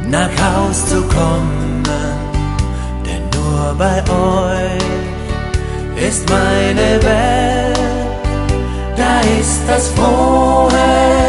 nach Haus zu kommen, denn nur bei euch ist meine Welt, da ist das frohe